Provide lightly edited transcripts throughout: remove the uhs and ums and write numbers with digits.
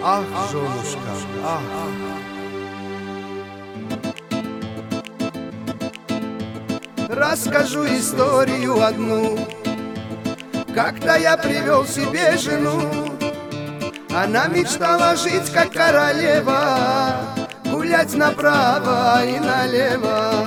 ах, женушка, ах. Расскажу историю одну. Как-то я привел себе жену. Она мечтала жить как королева, гулять направо и налево.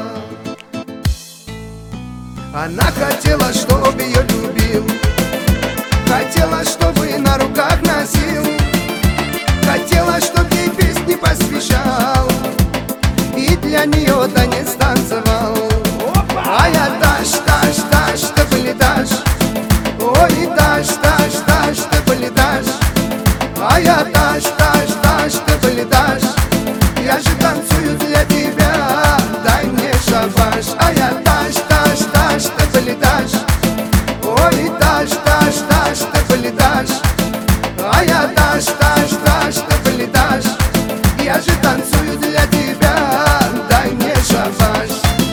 Она хотела, чтобы ее любил, хотела, чтобы на руках носил, хотела, чтоб ей песни посвящал и для нее танец танцевал. А я таш, таш, таш, ты полеташ. Ой, таш, таш, таш, ты полеташ. А я таш, таш, таш, ты полеташ. Я же танцую для тебя, дай мне шабаш. А я таш, таш, таш, ты полеташ. Ой, таш, таш, таш, ты полеташ. А я таш, таш, таш, ты полеташ. Я же танцую для тебя, дай мне шабаш.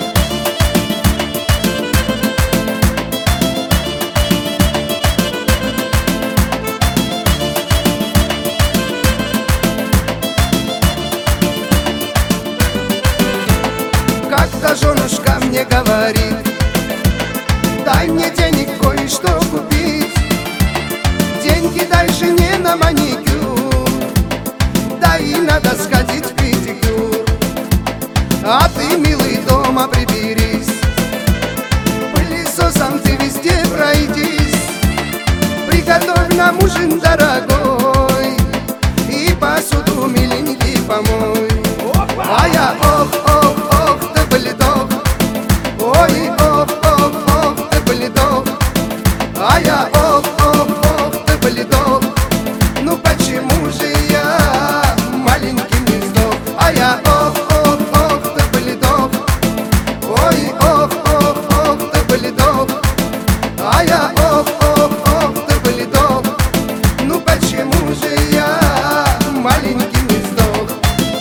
Как-то женушка мне говорит: дай мне денег кое-что купить. Деньги дай жене на маникюр, да и надо сходить в педикюр. А ты, милый, дома приберись, пылесосом ты везде пройдись. Приготовь нам ужин дорогой и посуду, миленький, помой. А я ох, ох, ох, ты полеток. Ой, ох, ох, ох, ты полеток. А я ох, ох, ох, ты полеток. Ну почему же я маленький не сдох? А я ох, ох, ох, ты полеток. Ой, ох, ох, ох, ты полеток. А я ох, ох, ох, ты полеток. Ну почему же я маленький не сдох?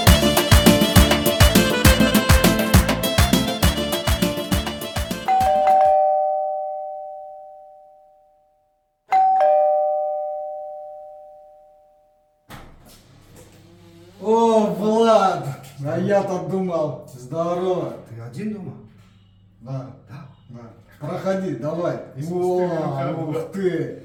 О, Влад! А я-то думал, здорово. Ты один дома? Да, Да. да. Проходи, давай. О, ух ты!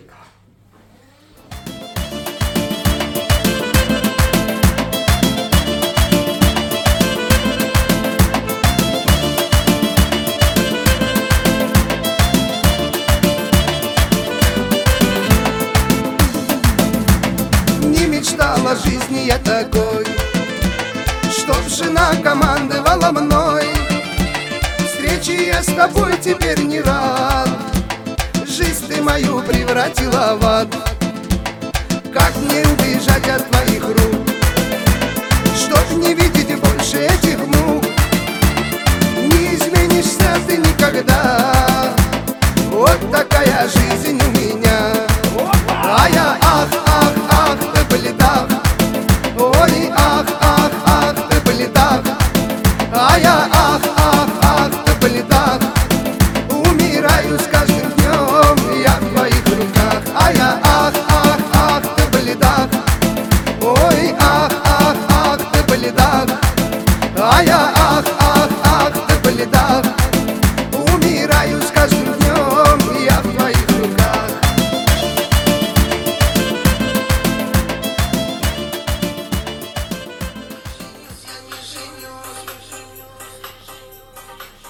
Не мечтала в жизни я такой, чтоб жена командовала мной. Встречи я с тобой теперь не рад, жизнь ты мою превратила в ад. Как мне убежать от твоих рук, чтоб не видеть больше этих мук? Не изменишься ты никогда, вот такая жизнь у меня. А я ах, ах, ах, ты полетах. Ой, ах, ах, ах, ты полетах. А я ах, ах, ах, ты полетах. Умираю с каждым днем, я в твоих руках. А я ах, ах, ах, ты полетах. Ой, ах, ах, ах, ты полетах. А я ах, ах, ах, ты полетах. Умираю с каждым днем, я в твоих руках.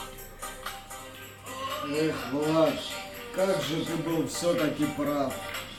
Эх, Влад, как же ты был все-таки прав.